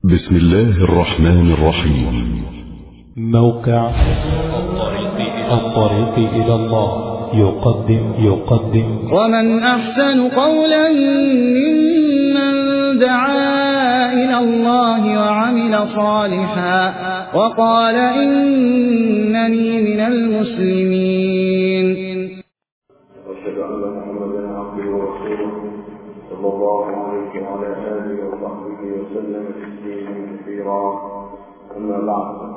بسم الله الرحمن الرحيم. موقع الطريق إلى الله يقدم ومن أحسن قولا ممن دعا إلى الله وعمل صالحا وقال إنني من المسلمين. وأشهد أن محمدا عبده ورسوله صلى الله عليه وعلى آله وصحبه وسلم تسليما كثيرا. أما بعد،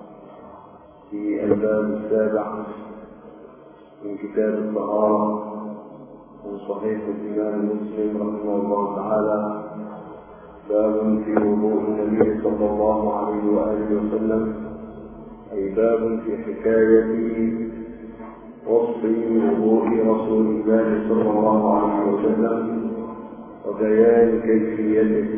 في الباب السابع من كتاب الطهارة من صحيح الإمام مسلم رحمه الله تعالى، باب في وضوء النبي صلى الله عليه وآله وسلم، أي باب في حكاية وصف وضوء رسول الله صلى الله عليه وسلم وبيان كيفيته،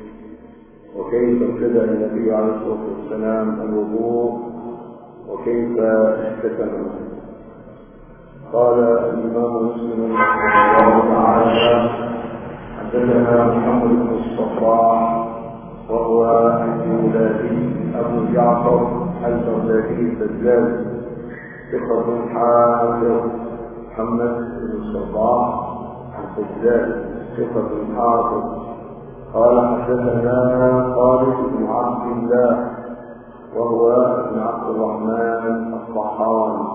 وكيف ابتدأ النبي عليه الصلاة والسلام الوضوء وكيف اختتمه. قال الإمام مسلم رحمه الله تعالى: حدثنا محمد بن الصباح وهو الجولاني أبو جعفر البغدادي الدجال، ثقة حافظ. محمد بن الصباح الدجال ثقة حافظ. قال حدثنا خالد بن عبد الله وهو ابن عبد الرحمن الطحان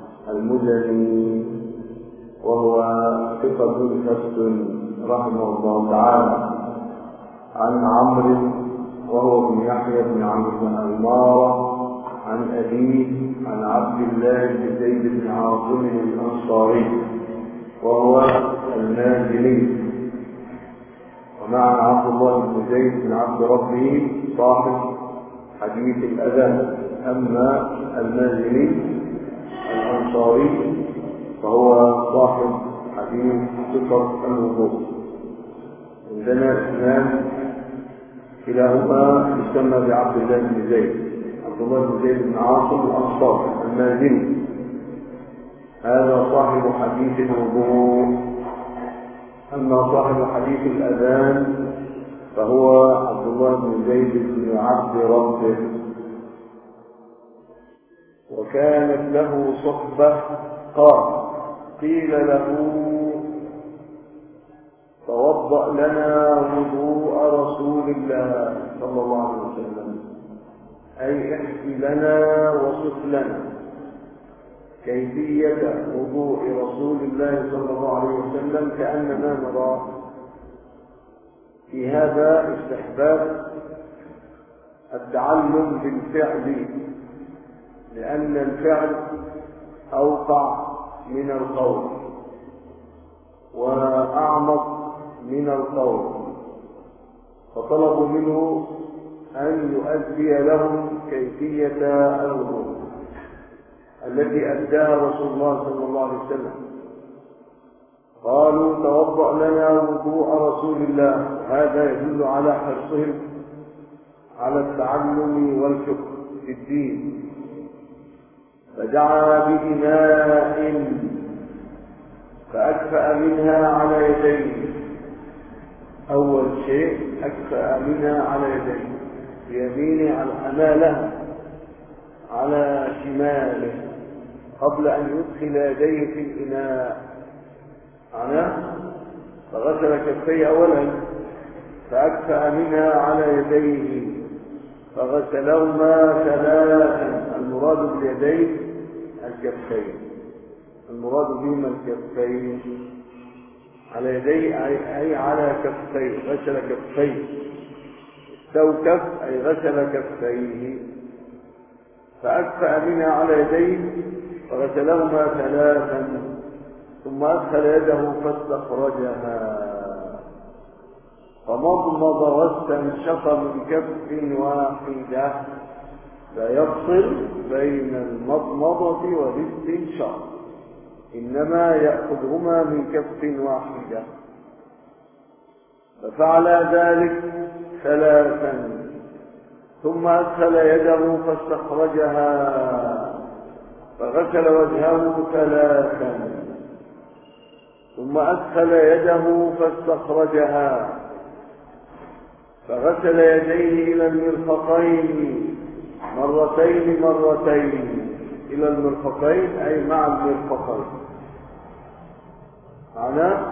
المزني، وهو ثقة ثبت رحمه الله تعالى. عن عمرو وهو ابن يحيى بن عمرو بن عمارة عن أبيه عن عبد الله بن زيد بن عاصم الأنصاري وهو المازني. ومع عبد الله بن زيد بن عبد ربه صاحب حديث الأذان، أما المازني الأنصاري فهو صاحب حديث ثقة الوضوء. عندنا اثنان كلاهما يسمى بعبد الله بن زيد، عبد الله بن زيد بن عاصم الأنصاري المازني، هذا صاحب حديث الوضوء. أما صاحب حديث الأذان فهو عبد الله بن زيد بن عبد ربه. وكانت له صحبة قال: قيل له: توضأ لنا وضوء رسول الله صلى الله عليه وسلم، أي احكي لنا وصف لنا كيفية وضوء رسول الله صلى الله عليه وسلم، كأننا نرى في هذا استحباب التعلم بالفعل، لأن الفعل أوقع من القول وأعمق من القول، فطلبوا منه أن يؤدي لهم كيفية الوضوء التي أداها رسول الله صلى الله عليه وسلم. قالوا: توضأ لنا وضوء رسول الله. هذا يدل على حرصهم على التعلم والفقه في الدين. فدعا بإناء فأكفأ منها على يديه. أول شيء أكفأ منها على يديه، بيمينه أماله على شماله قبل أن يدخل يديه في الإناء. فغسل كفيه أولا فأكفأ منها على يديه فغسلهما ثلاثا. المراد باليدين الكفين، المراد بهما الكفين، على يديه أي على كفيه، غسل كفيه. استوكف أي غسل كفيه. فأكفأ منها على يديه فغسلهما ثلاثا، ثم أدخل يده فاستخرجها، فمضمض واستنشق من كف واحدة. لا يفصل بين المضمضة والاستنشاق، إنما يأخذهما من كف واحدة. ففعل ذلك ثلاثا، ثم أدخل يده فاستخرجها، فغسل وجهه ثلاثا، ثم أدخل يده فاستخرجها، فغسل يديه إلى المرفقين مرتين إلى المرفقين أي مع المرفقين. معناه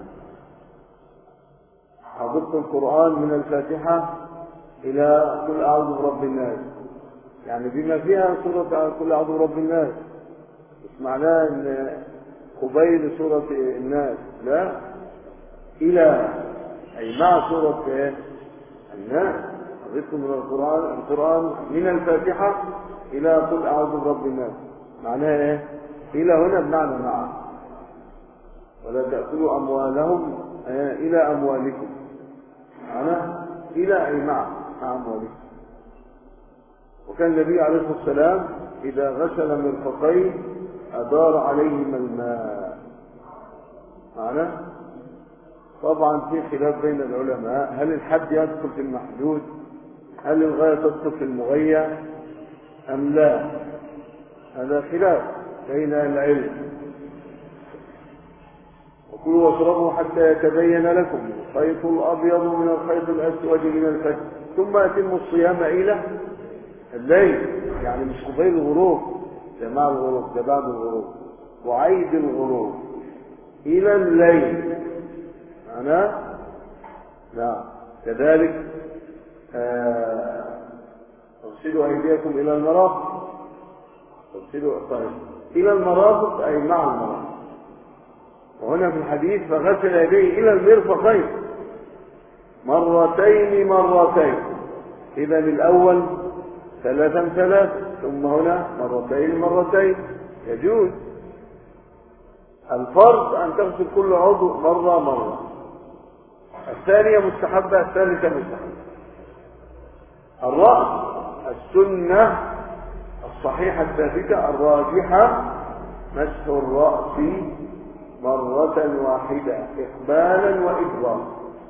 حفظت القرآن من الفاتحة إلى قل أعوذ برب الناس، يعني بما فيها سورة قل أعوذ برب الناس، مش معناه أن قبيل سورة الناس، لا، إلى أي مع سورة الناس. حفظت من القرآن من الفاتحة إلى قل أعوذ برب الناس، معناها إيه؟ إلى هنا بمعنى مع، ولا تأكلوا أموالهم إلى أموالكم، معناه إلى أي مع أموالكم. وكان النبي عليه الصلاة والسلام إذا غسل مرفقيه أدار عليهما الماء، معناه طبعا في خلاف بين العلماء، هل الحد يدخل في المحدود؟ هل الغاية تدخل في المغية أم لا؟ هذا خلاف بين العلم. وكلوا واشربوا حتى يتبين لكم الخيط الأبيض من الخيط الأسود من الفجر ثم أتموا الصيام إلى الليل، يعني مش قبيل الغروب، ده مع الغروب، ده بعد الغروب، وعيد الغروب إلى الليل، معناه نعم. كذلك اغسلوا أيديكم إلى المرافق، إلى المرافق أي مع المرافق. وهنا في الحديث فغسل يديه إلى المرفقين مرتين، إذا الأول ثلاثا ثم هنا مرتين يجوز. الفرض أن تغسل كل عضو مرة، الثانية مستحبة، الثالثة مستحبة. الرأس السنة الصحيحة الثابتة الراجحة مسح الرأس مرة واحدة إقبالا وإدبارا،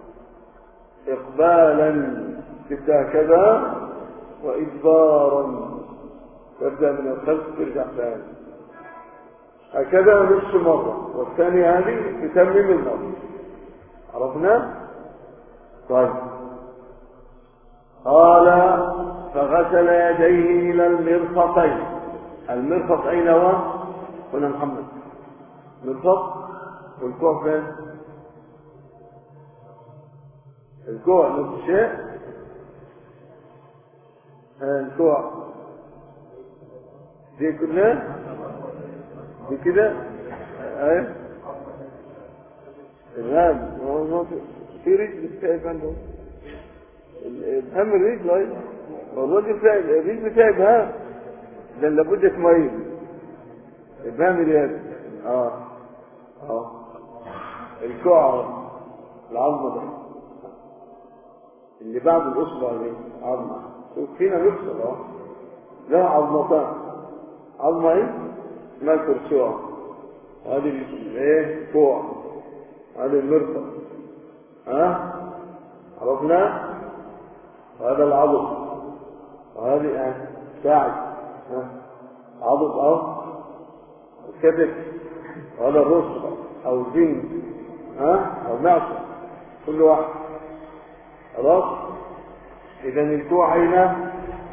إقبالا تبدأ كذا وإدبارا تبدأ من الخلف ترجع ثاني، هكذا نصف مرة، والثانية هذه تتمم المرة. عرفنا؟ طيب. قال فغسل يديه إلى المرفقين. المرفق أين هو؟ قلنا محمد مرفق، والكوع فين؟ الكوع نفس الشيء، الكوع دي كلها دي كده، ايه الغام في رجل بتاعي عنده ابهام الرجل، ايضا الرجل بتاعي الرجل بتاعي ابهام، ده لابد تميز ابهام اليد. الكوع العظمه ده اللي بعد الاصبع دي عظمه، فينا نفصل له عظمتان، عظمه ايه اسمها الكرسوع، وهذه ايه كوع، وهذه المرفق، عرفنا؟ وهذا العضد، وهذه ساعد عضد الكتف، وهذا الرسغ او الجنب او معصم، كل واحد. خلاص. اذا الكوع هنا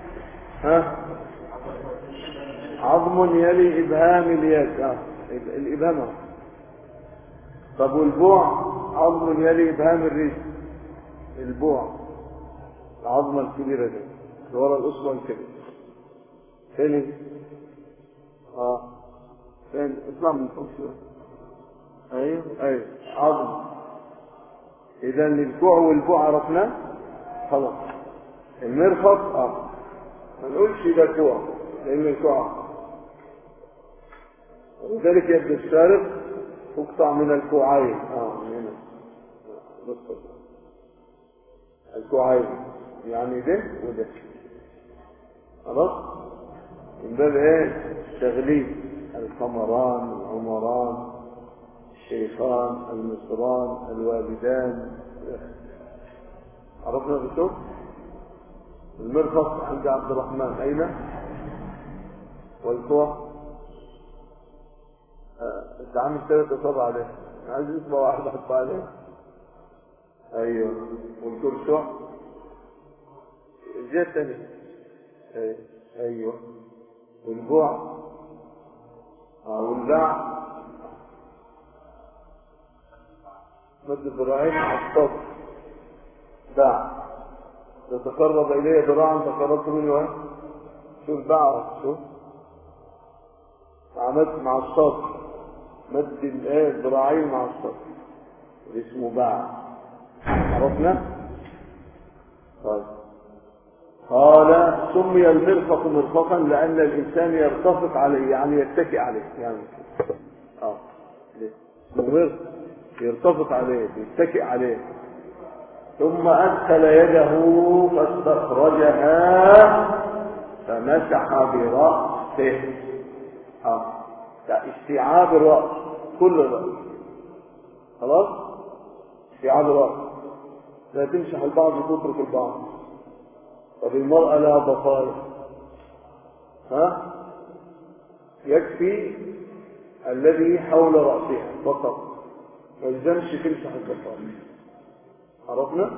عظم يلي ابهام اليد، الابهام. طب والبوع عظم يلي ابهام الرجل، البوع العظمه الكبيره دي اللي ورا الاصبع الكبير فين؟ فين؟ اطلع من فوق شويه. ايوه عظم. اذا الكوع والبوع عرفناه خلاص. المرفق ما نقولش ده كوع لان الكوع، ولذلك يبدو السارق تقطع من الكوعين، من هنا نصف الكوعين، يعني ده وده. خلاص. من باب ايه؟ تغليب القمران، العمران، الشيخان، المصران، الوالدان. عرفنا بالشوف. المرفق عند عبد الرحمن اين؟ والكوع انت عامل 3 اصابع عليه، عايز اصبع واحد احط عليه. ايوه. والكرسوع الجهة الثانية. أيوه. والبوع والباع مد الذراعين مع الصدر. باع تتقرب إليه ذراعا تقربت منه. شو الباع؟ شو عملت مع الصدر، مد الذراعين مع الصدر اسمه باع. عرفنا؟ طيب. قال سمي المرفق مرفقا لأن الإنسان يرتفق عليه، يعني يتكئ عليه، يعني مرفق يرتفق عليه يتكئ عليه. ثم أدخل يده فاستخرجها فمسح برأسه. استيعاب الرأس، كل الرأس، خلاص. استيعاب الرأس، لا تمسح البعض وتترك البعض. طب المرأة لها ضفائر، يكفي الذي حول رأسها فقط، ما يلزمش تمسح الضفائر. عرفنا؟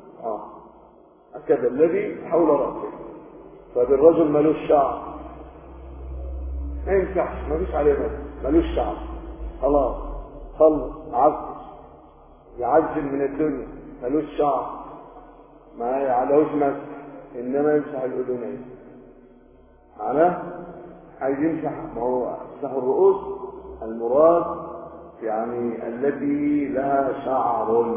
هكذا الذي حول رأسه. طب الرجل ملوش شعر، ما ينفعش، ملوش عليه مد، ملوش شعر، خلاص خلص، عكس يعجل من الدنيا، ملوش شعر، ما عليهوش مسح، انما يمسح الاذنين. معناه عايز يمسح، ما هو مسح الرؤوس المراد يعني التي لها شعر.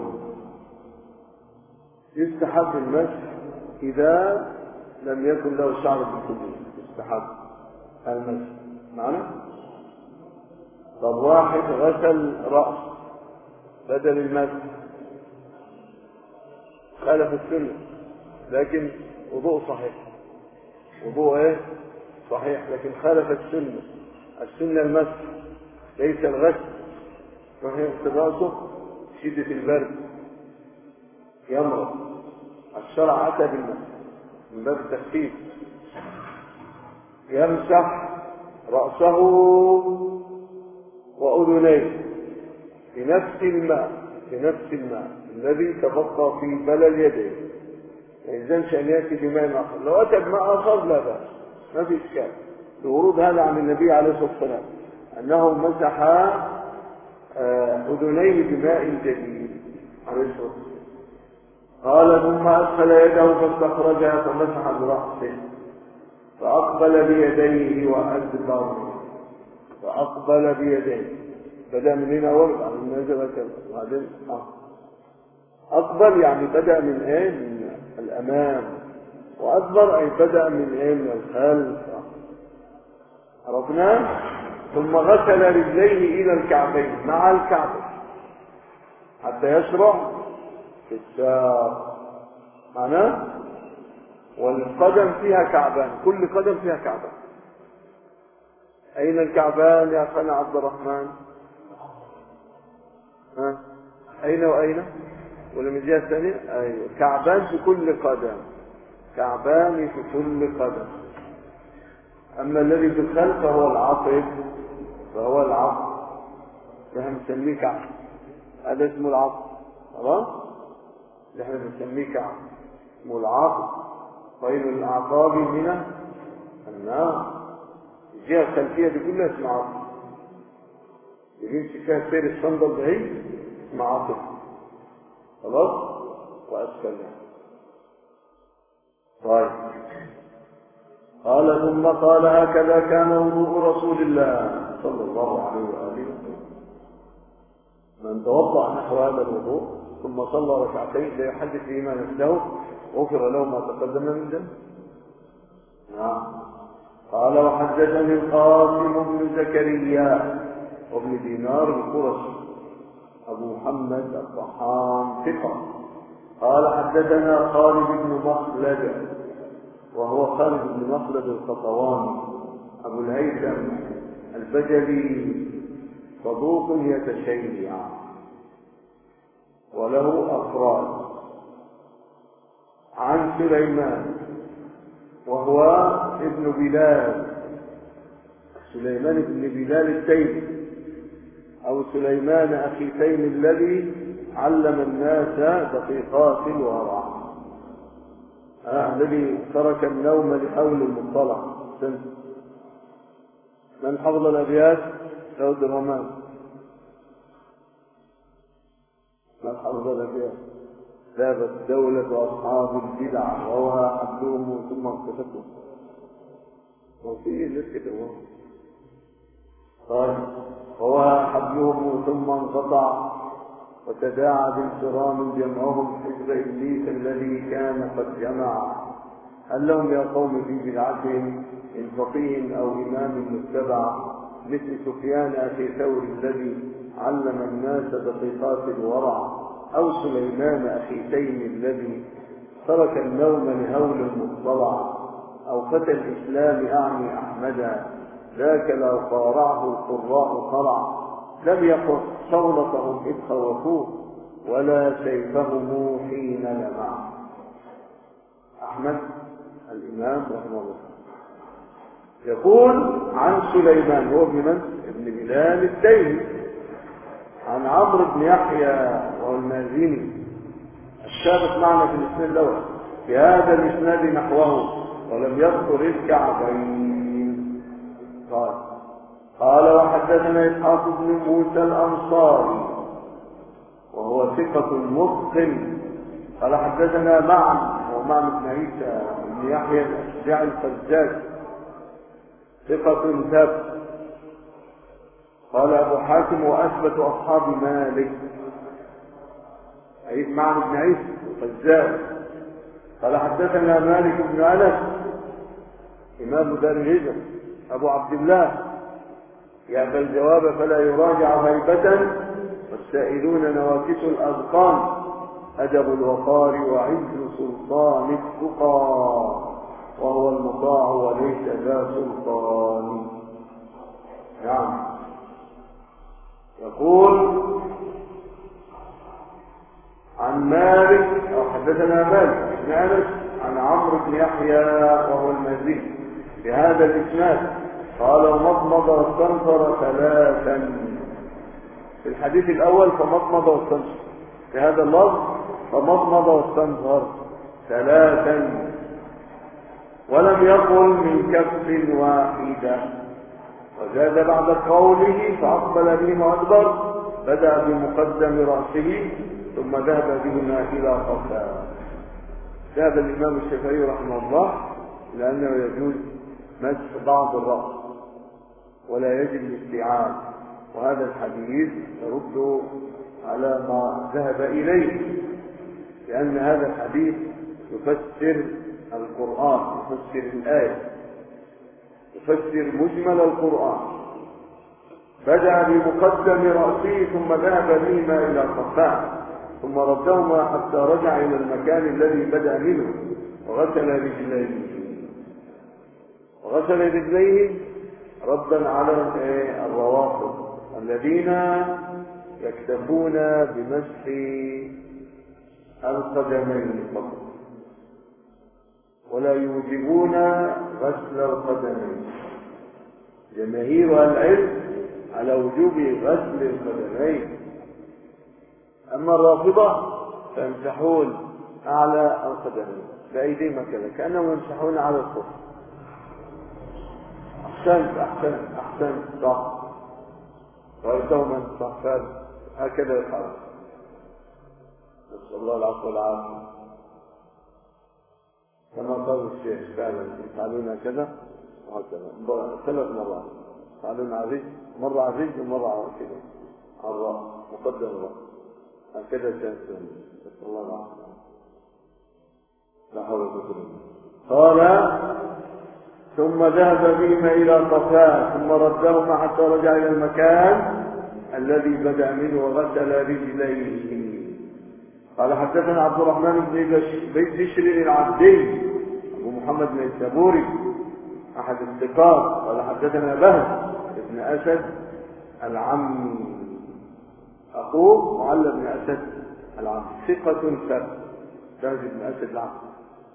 يستحب المسح اذا لم يكن له شعر بالكلية، يستحب المسح. معنى طب واحد غسل رأس بدل المسح، خالف السنة، لكن وضوء صحيح، وضوء صحيح، لكن خالف السنة. السنة المسح ليس الغسل. وهي يغسل رأسه شدة البرد يمرض، الشرع أتى بالمسح من باب التخفيف. يمسح رأسه وأذنيه بنفس الماء الذي تبقى في بلل يديه، ما يلزمش أن يأتي بماء آخر. لو أتى بماء آخر لا بأس، ما في إشكال، لورود هذا عن النبي عليه الصلاة والسلام أنه مسح أذنيه بماء جديد عليه الصلاة والسلام. قال ثم أدخل يده فاستخرجها فمسح برأسه فأقبل بيديه وأدبر. فأقبل بيديه، بدأ من هنا ورد عن النازل كذا، وبعدين أقبل يعني بدأ من من الأمام، وأدبر أي بدأ من من الخلف. عرفنا؟ ثم غسل رجليه إلى الكعبين مع الكعبة حتى يشرع في الساق. معناه والقدم فيها كعبان، كل قدم فيها كعبان. أين الكعبان يا أخانا عبد الرحمن؟ أين وأين؟ ولا من الجهة الثانية؟ أيوة، كعبان في كل قدم، كعبان في كل قدم. أما الذي في الخلف فهو العقب، ده نسميه كعب، هذا اسمه العقب. خلاص؟ ده احنا بنسميه كعب، اسمه العقب. خير الأعقاب من النار. الجهة الخلفية دي كلها اسمها عقب، يمشي فيها سير الصندل ده اسمها عقب. خلاص؟ وأسفلها. طيب. قال ثم قال هكذا كان وضوء رسول الله صلى الله عليه وآله وسلم. من توضأ نحو هذا الوضوء ثم صلى ركعتين لا يحدث فيهما نفسه غفر له ما تقدم من ذنبه. نعم. قال وحدثني القاسم بن زكريا وابن دينار القرشي أبو محمد الطحان ثقة. قال حدثنا خالد بن مخلد وهو خالد بن مخلد القطواني أبو الهيثم البجلي صدوق يتشيع وله أفراد. عن سليمان وهو ابن بلال، سليمان بن بلال التيمي أو سليمان أخي تيمي الذي علم الناس دقيقات الورع. الذي ترك النوم لحول المطلع. من حفظ الأبيات داود الرمان. من حفظ الأبيات ذابت دولة أصحاب البدع ووها حبلهم ثم انقفتهم. وفيه لسكة الله قال ووها حبلهم ثم انقطع وتداعى بانصرام جمعهم حزب إبليس الذي كان قد جمع. هل لهم يا قوم في بدعتهم من فقيه أو إمام متبع مثل سفيان أخي ثور الذي علم الناس دقيقات الورع، أو سليمان أخي تيم الذي ترك النوم لهول المطلع، أو فتى الإسلام أعني أحمدا ذاك لو قارعه القراء قرع، لم يقف صولتهم إذ خوفوه ولا سيفهم حين لمع. أحمد الإمام رحمه الله يقول عن سليمان هو ابن من؟ ابن بلال التيمي، عن عمرو بن يحيى وهو المازني السابق معنا في الاسناد الاول بهذا الاسناد نحوه ولم يذكر الكعبين. قال وحدثنا اسحاق بن موسى الانصاري وهو ثقة متقن قال حدثنا معن ومعن بن عيسى بن يحيى الاشجعي الفزاز ثقة ثبت. قال أبو حاتم وأثبت أصحاب مالك أي معن بن عيسى الفزاز قال حدثنا مالك بن أنس إمام دار الهجرة أبو عبد الله يأبى الجواب فلا يراجع هيبة والسائلون نواكس الأذقان أدب الوقار وعز سلطان التقى وهو المطاع وليس ذا سلطان. نعم يقول عن مالك أو حدثنا مالك بن أنس عن عمرو بن يحيى وهو المازني بهذا الإسناد قال ومضمض واستنثر ثلاثا. في الحديث الأول فمضمض واستنثر، في هذا اللفظ فمضمض واستنثر ثلاثا ولم يقل من كف واحدة. وزاد بعد قوله فأقبل به وأدبر بدأ بمقدم رأسه ثم ذهب بهما إلى قفاه. ذهب الإمام الشافعي رحمه الله لأنه يجوز مسح بعض الرأس ولا يجب الاستيعاب، وهذا الحديث يرد على ما ذهب إليه لأن هذا الحديث يفسر القرآن، يفسر الآية، يفسر مجمل القرآن. بدأ بمقدم رأسه ثم ذهب بهما إلى قفاه ثم ردهما حتى رجع إلى المكان الذي بدأ منه وغسل رجليه ردا على الروافض الذين يكتفون بمسح القدمين فقط ولا يوجبون غسل القدمين. جماهير العلم على وجوب غسل القدمين، أما الرافضة فيمسحون أعلى القدمين بأيديهم هكذا كأنهم يمسحون على الصف. أحسنت صح، رأيتهم صح هكذا يفعل. نسأل الله العفو والعافية كما قال الشيخ فعلا يفعلون هكذا وهكذا 3 مرات يفعلون على الرجل، مرة على الرجل ومرة على كده على الرأس مقدم الرأس هكذا تنسون. نسأل الله العافية لا حول ولا قوة إلا بالله. قال ثم ذهب بهما إلى قفاه ثم ردهما حتى رجع إلى المكان الذي بدأ منه وغسل رجليه. قال حدثنا عبد الرحمن بن بشر العبدي أبو محمد بن السابوري أحد الثقات. قال حدثنا بهز بن أسد العمي أخوه معل بن أسد العمي ثقة ثبت. بهز بن أسد العمي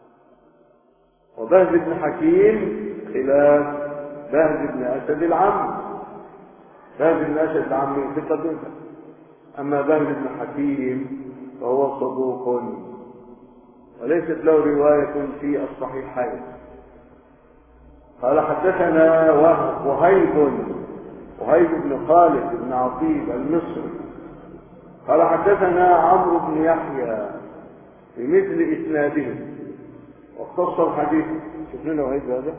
وبهز بن حكيم خلاف بهز بن أسد العمي. بهز بن أسد العمي ثقة ثبت، أما بهز بن حكيم فهو صدوق وليست له رواية في الصحيحين. قال حدثنا وهيب بن خالد بن عطيب المصري قال حدثنا عمرو بن يحيى بمثل إسناده واختص الحديث. شوف لنا وهيب هذا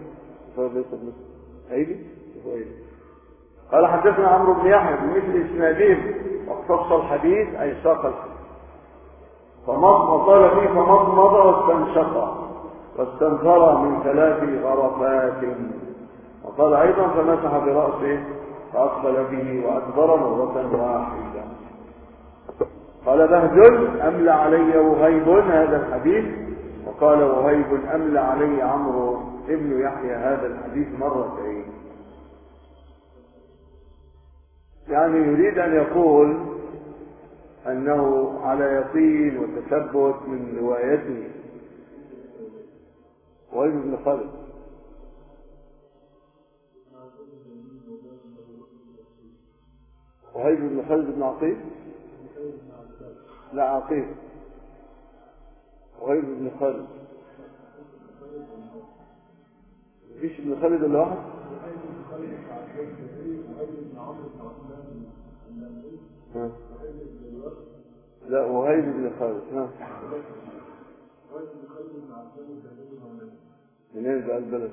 قال حدثنا عمرو بن يحيى بمثل إسناده واختص الحديث أي ساق الحديث. وقال فيه فمضمض واستنشق واستنثر من 3 غرفات. وقال أيضا فمسح برأسه فأقبل به وأدبر مرة واحدة. قال بهجل أملى علي وهيب هذا الحديث. وقال وهيب أملى علي عمرو ابن يحيى هذا الحديث مرتين. يعني يريد أن يقول أنه على يقين وتثبت من روايته. وهيب بن خالد وهيب بن خالد بن عقيل لا عقيل وهيب بن خالد مفيش ابن خالد الا واحد. لا وهيب بن خالد منين بقى البلد؟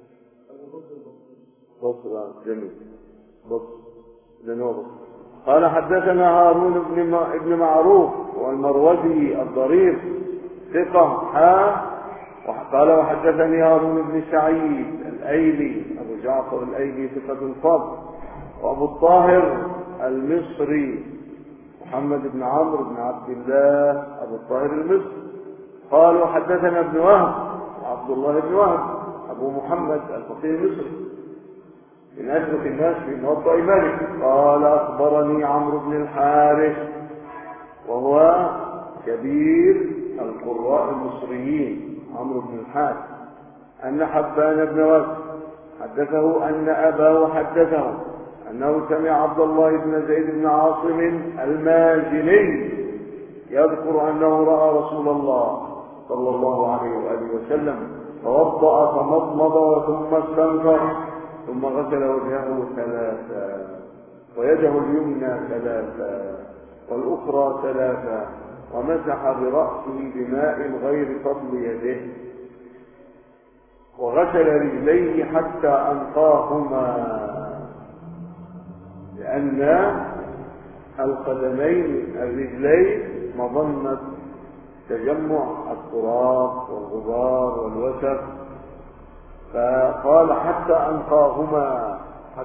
بصر. جميل. بصر جنوب. قال حدثنا هارون بن معروف والمروزي الضرير ثقة قال وحدثني هارون بن سعيد الأيلي أبو جعفر الأيلي ثقة الفضل وأبو الطاهر المصري محمد بن عمرو بن عبد الله أبو الطاهر المصري. قال وحدثنا ابن وهب عبد الله بن وهب أبو محمد الفقيه المصري من أثبت الناس في موطأ مالك. قال أخبرني عمرو بن الحارث وهو كبير القراء المصريين عمرو بن الحارث أن حبان بن وهب حدثه أن أباه حدثه أنه سمع عبد الله بن زيد بن عاصم المازني يذكر أنه رأى رسول الله صلى الله عليه وآله وسلم توضأ فمضمض ثم استنكر ثم غسل وجهه 3 ويده اليمنى 3 والأخرى 3 ومسح برأسه بماء غير فضل يده وغسل رجليه حتى أنقاهما لأن القدمين الرجلين مظنة تجمع التراب والغبار والوسخ فقال حتى أنقاهما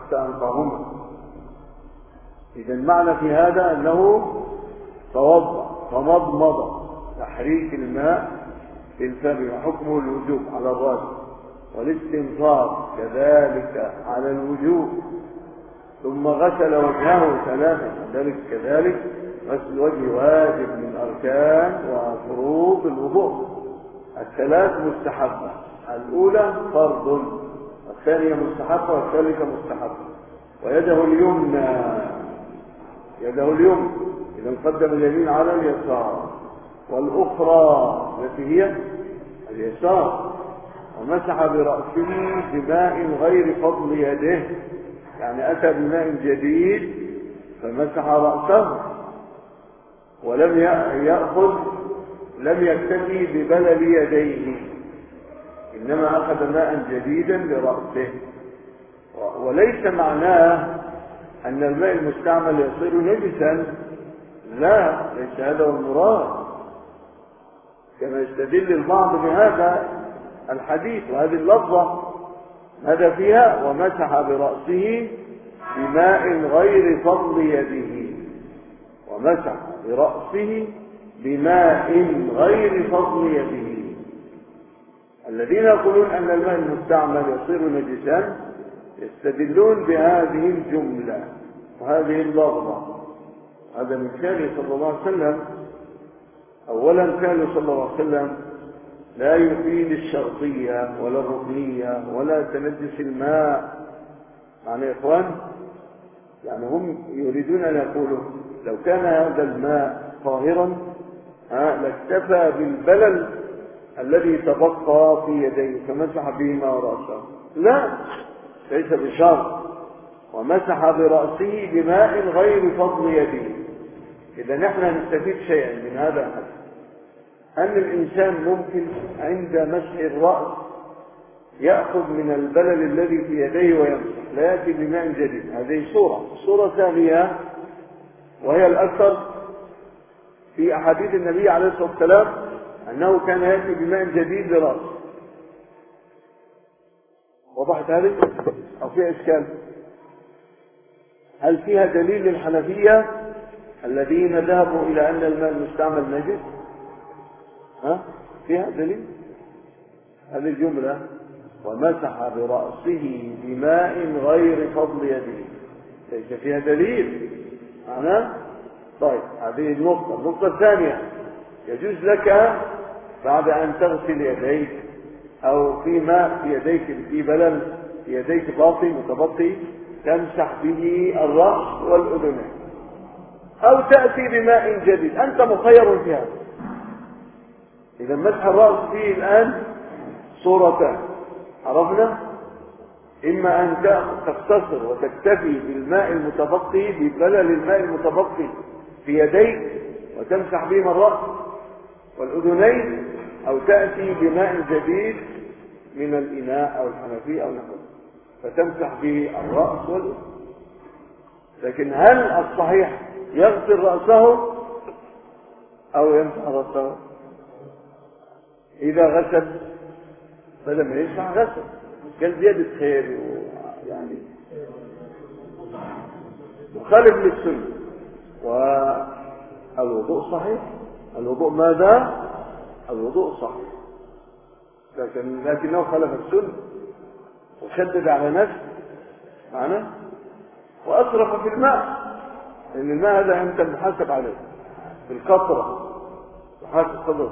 إذا المعنى في هذا أنه توضأ فمضمض تحريك الماء في الفم وحكمه الوجوب على الراس والاستنثار كذلك على الوجوب ثم غسل وجهه 3 كذلك غسل الوجه واجب من أركان وفروض الوضوء 3 مستحبة الأولى فرض الثانية مستحبة والثالثة مستحبة ويده اليمنى إذا قدم اليمين على اليسار والأخرى التي هي اليسار ومسح برأسه بماء غير فضل يده يعني أتى بماء جديد فمسح رأسه ولم لم يكتفي ببلل يديه إنما أخذ ماء جديدا لرأسه وليس معناه أن الماء المستعمل يصير نجسا لا ليس هذا هو المراد كما يستدل البعض بهذا الحديث وهذه اللفظة هذا فيها ومسح برأسه بماء غير فضل يده ومسح برأسه بماء غير فضل يده. الذين يقولون أن الماء المستعمل يصير نجسا يستدلون بهذه الجملة وهذه اللفظة. هذا من كان صلى الله عليه وسلم. أولا كان صلى الله عليه وسلم لا يفيد الشرطية ولا الركنية ولا تنجس الماء. معنى يا إخوان يعني هم يريدون أن يقولوا لو كان هذا الماء طاهرا لاكتفى بالبلل الذي تبقى في يديه فمسح بهما رأسه، لا، ليس بشرط. ومسح برأسه بماء غير فضل يده. إذا نحن نستفيد شيئا من هذا الحديث، أن الإنسان ممكن عند مسح الرأس يأخذ من البلل الذي في يديه ويمسح، لا يأتي بماء جديد. هذه صورة ثانية وهي الأكثر في أحاديث النبي عليه الصلاة والسلام أنه كان يأتي بماء جديد لرأسه. وضحت هذه أو فيها إشكال؟ هل فيها دليل للحنفية الذين ذهبوا إلى أن الماء المستعمل نجس؟ فيها دليل؟ هذه الجملة ومسح برأسه بماء غير فضل يده، ليس فيها دليل. طيب، هذه النقطة الثانية، يجوز لك بعد أن تغسل يديك أو في ماء في يديك في بلل في يديك باقي متبقي تمسح به الرأس والأذنين، أو تأتي بماء جديد، أنت مخير في هذا. إذا مسح الرأس فيه الآن صورتان، عرفنا؟ إما أن تقتصر وتكتفي بالماء المتبقي ببلل الماء المتبقي في يديك وتمسح بهما الرأس والأذنين، أو تأتي بماء جديد من الإناء أو الحنفية أو نحوه فتمسح به الرأس والأذن. لكن هل الصحيح يغسل رأسه أو يمسح رأسه؟ إذا غسل بدل ما يمسح غسل، قال زيادة خير يعني مخالف للسنة. والوضوء صحيح، الوضوء ماذا؟ الوضوء صحيح، لكنه خالف السنة وشدد على نفسه معنا وأسرف في الماء، لأن الماء هذا أنت محاسب عليه بالقطرة، محاسب قدره.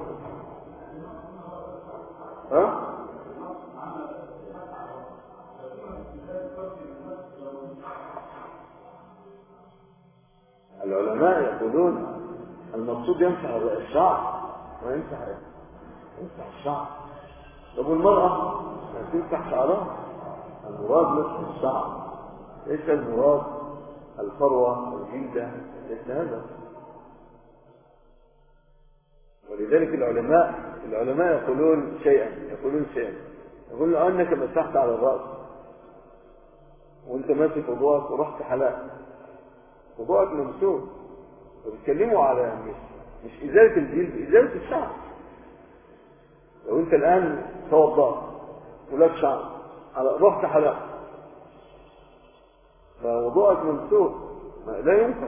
العلماء يقولون المقصود يمسح الشعر ويمسح الشعر. طب المرأة تمسح شعرها، المراد مسح الشعر، ليس المراد الفروة والجلدة، ليس هذا. ولذلك العلماء يقولون شيئا، يقولون أنك مسحت على الرأس وانت ماسك وضوءك ورحت حلقت وضوءك ممسوح، وبيتكلموا على مش إزالة الجلد، إزالة الشعر. لو انت الآن توضأت ولك شعر رحت حلقت فوضوءك ممسوح، لا ينفع.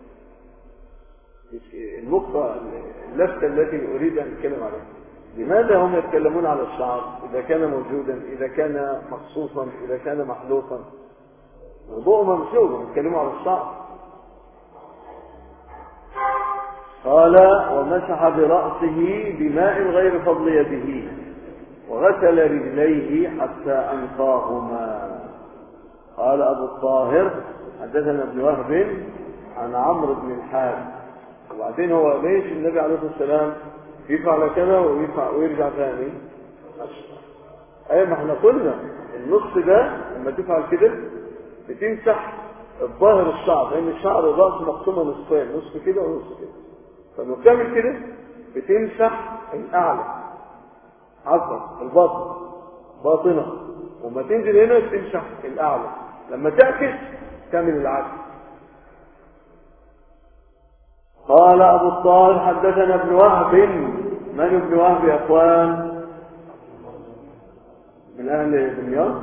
النقطة اللفتة التي أريد أن أتكلم عليها، لماذا هم يتكلمون على الشعر إذا كان موجودا، إذا كان مخصوصا، إذا كان محلوقا؟ وضوء ممسوح، يتكلموا على الشعر. قال ومسح برأسه بماء غير فضل يده وغسل رجليه حتى أنقاهما. قال أبو الطاهر حدثنا ابن وهب عن عمرو بن الحارث. وبعدين هو ليش النبي عليه الصلاة والسلام يفعل كذا ويرجع ثاني؟ ما احنا قلنا النص ده لما تفعل كده بتمسح الظاهر الشعر، لأن الشعر الرأس مقسومة نصفين، نصف كده ونصف كده، فلما تعمل كده بتمسح الأعلى الباطن باطنة، وما تنزل هنا بتمسح الأعلى، لما تعكس تعمل العكس. قال أبو الطاهر حدثنا ابن وهب. من ابن وهب يا أخوان؟ من أهل دمياط؟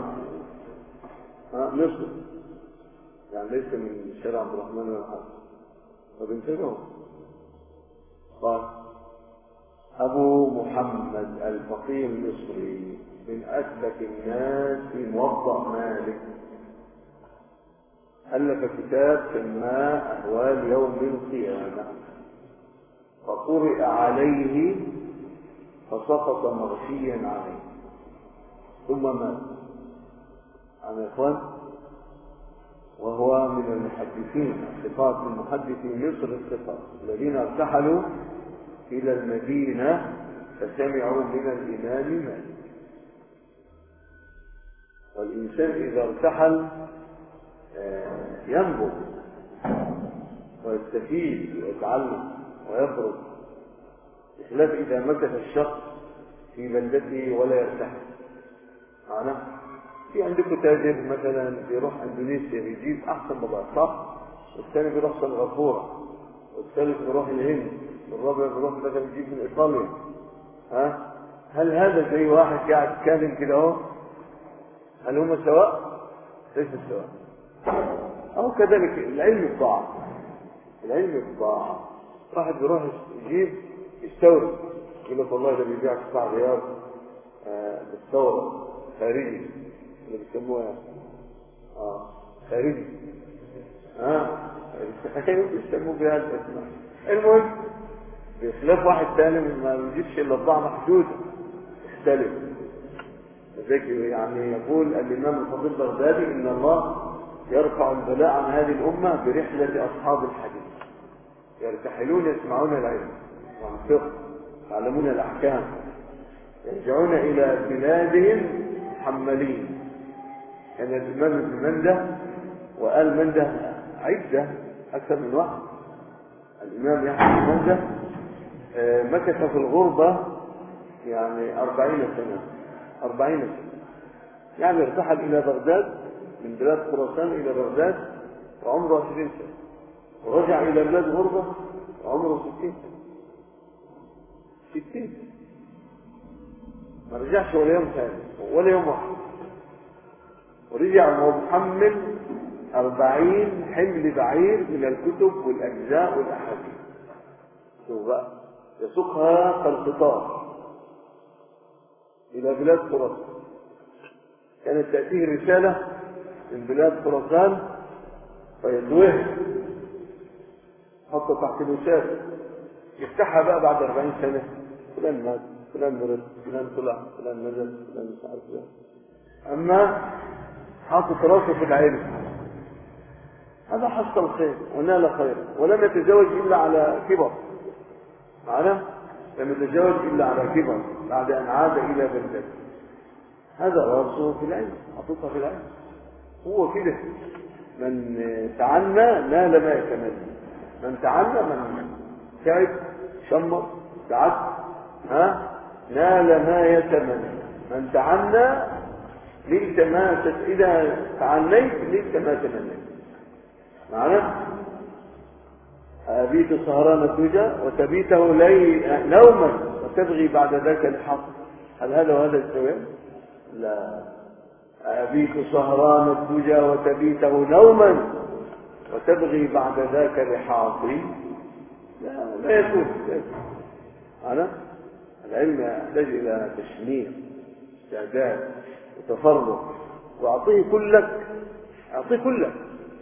مصر يعني، ليس من شارع عبد الرحمن ولا حاجة. طب انتبهوا، قال أبو محمد الفقيه المصري من أسلك الناس في موضع مالك، ألف كتاب سماه أهوال يوم القيامة، فقرئ عليه فسقط مغشيا عليه ثم مات. أنا إخوان، وهو من المحدثين الثقات، من محدثي مصر الثقات الذين ارتحلوا إلى المدينة فسمعوا من الإمام مالك. والإنسان إذا ارتحل ينبغ ويستفيد ويتعلم ويخرج، بخلاف إذا مكث الشخص في بلدته ولا يرتحل. معناه في عندكم تاجر مثلا بيروح اندونيسيا بيجيب احسن بضاعة، صح؟ والثاني بيروح سنغافورة، والثالث بيروح الهند، والرابع بيروح مثلا يجيب من ايطاليا. هل هذا زي واحد قاعد كاذب كده اهو؟ هل هم سواء؟ ليس سواء. او كذلك العلم بضاعة، العلم بضاعة. واحد بيروح يجيب يستورد، يقول لك والله ده بيبيع قطع غيار مستورد خارجي، اللي بيسموها خارجي، بيسموه بهذا الاسم. المهم بخلاف واحد ثاني ما بيجيبش الا بضاعة محدودة يختلف. يعني يقول الامام الفضيل البغدادي ان الله يرفع البلاء عن هذه الامه برحله اصحاب الحديث، يرتحلون يسمعون العلم والفقه، يعلمون الاحكام، يرجعون الى بلادهم محملين. كان الامام ابن منده وآل منده عدة اكثر من واحد. الامام يحيى بن منده مكث في الغربه يعني 40 سنة، 40 سنة. يعني ارتحل الى بغداد من بلاد خراسان الى بغداد وعمره 20 سنة، ورجع الى بلاد غربة وعمره 60 سنة. 60 سنة ما رجعش ولا يوم ثاني ولا يوم واحد، ورجع وهو محمل 40 حمل بعير من الكتب والاجزاء والاحاديث. شوف بقى يسوقها كالقطار الى بلاد خراسان. كانت تأتيه رسالة من بلاد خراسان فيدوها حطها تحت الوسادة، يفتحها بقى بعد 40 سنة، فلان مات، فلان مرض، فلان طلع، فلان نزل، فلان مش عارف ايه. اما حاطط راسه في العلم، هذا حصل خير ونال خيرا، ولم يتزوج الا على كبر. معنا لم يتزوج الا على كبر بعد ان عاد الى بلدته. هذا راسه في العلم، حاططها في العلم. هو كده، من تعنى نال ما يتمنى، من تعنى من تعب شمر تعب نال ما يتمنى، من تعنى ليس ما إذا تعنيت ليس ما تمنيت. معنا أبيت سهران الدجى وتبيته نوما وتبغي بعد ذاك الحق. هل هذا وهذا السواد؟ لا. أبيت سهران الدجى وتبيته نوما وتبغي بعد ذاك لحاضي. لا يكون. أنا العلم يحتاج إلى تشمير، استعداد وتفرغ. وأعطيه كلك، أعطيه كلك،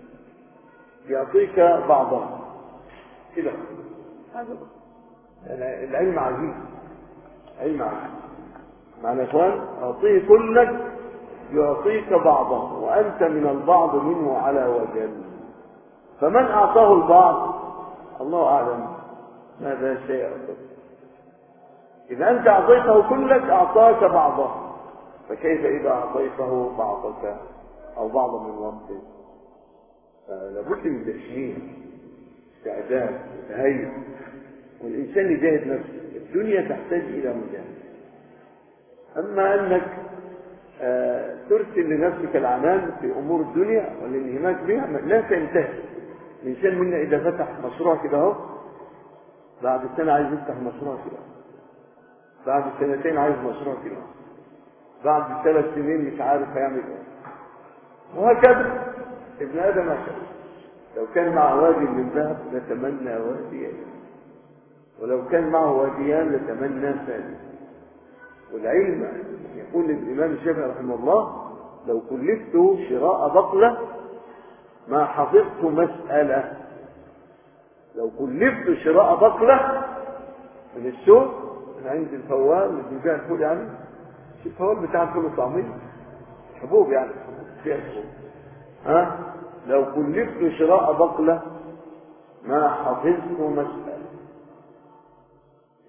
يعطيك بعضا كده. هذا العلم عزيز، علم عزيز. معنى إخوان أعطيه كلك يعطيك بعضا، وأنت من البعض منه على وجل. فمن أعطاه البعض الله أعلم ماذا سيأخذ. إذا أنت أعطيته كلك أعطاك بعضه، فكيف إذا أعطيته بعضك أو بعضا من وقته؟ لابد من تشمير، استعداد، تهيئ. والإنسان يجاهد نفسه. الدنيا تحتاج إلى مجاهدة. أما أنك ترسل لنفسك العنان في أمور الدنيا والانهماك بها لا تنتهي. الإنسان منا إذا فتح مشروع كده اهو، بعد سنة عايز يفتح مشروع كده، بعد سنتين عايز مشروع كده، بعد 3 سنين مش عارف هيعمل ايه، وهكذا. ابن آدم هكذا. لو كان معه وادي من ذهب لتمنى واديا، ولو كان معه واديان لتمنى ثاني. والعلم يقول الإمام الشافعي رحمه الله: لو كلفت شراء بقلة ما حفظت مسألة. لو كلفت شراء بقلة من السوق، من عند الفوال اللي بيبيع الفول، يعني الفوال بتاع الفول والطعمية، حبوب يعني فيها حبوب. لو كلفت شراء بقلة ما حفظت مسألة.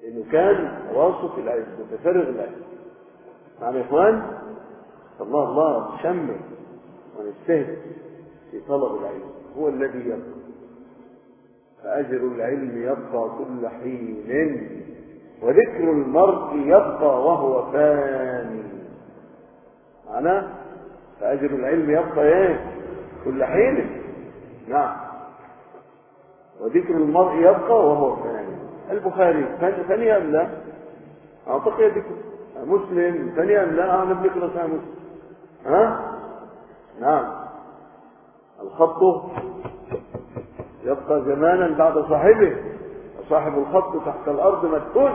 إنه كان راسه في العلم متفرغ العلم. نعم يا إخوان، الله نشمل ونجتهد في طلب العلم، هو الذي يبقى، فأجر العلم يبقى كل حين، وذكر المرء يبقى وهو فاني. معناه فأجر العلم يبقى كل حين. نعم، وذكر المرء يبقى وهو فاني. البخاري فاني أم لا؟ أعتقد ذكر. مسلم فاني أم لا؟ أنا بذكر صحيح مسلم. نعم، الخط يبقى زمانا بعد صاحبه، وصاحب الخط تحت الأرض مدفون.